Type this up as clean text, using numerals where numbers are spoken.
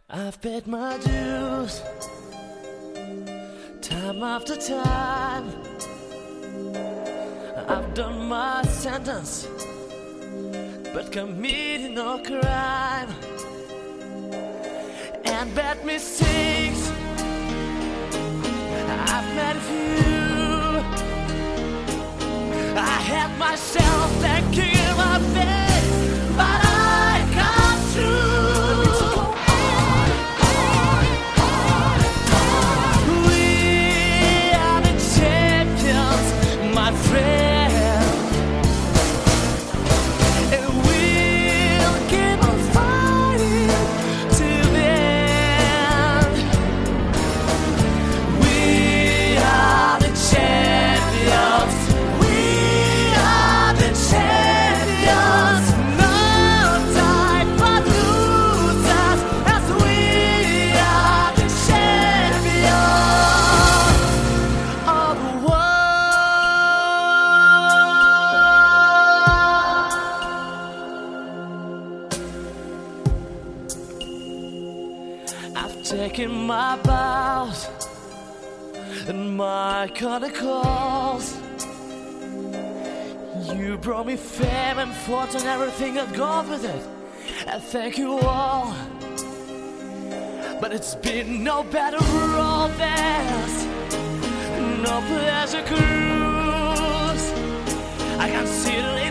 I've paid my dues, time after time. I've done my sentence, but committed no crime. And bad mistakes, I've made a few. I had myself thinking in my face, but I come through. We are the champions, my friend. And we'll keep on fighting till the end. We are the champions. We are the champions. No time for losers, as we are the champions of the world. I've taken my bows and my calls. You brought me fame and fortune, everything that goes with it. And thank you all. But it's been no better road this, no pleasure cruise. I consider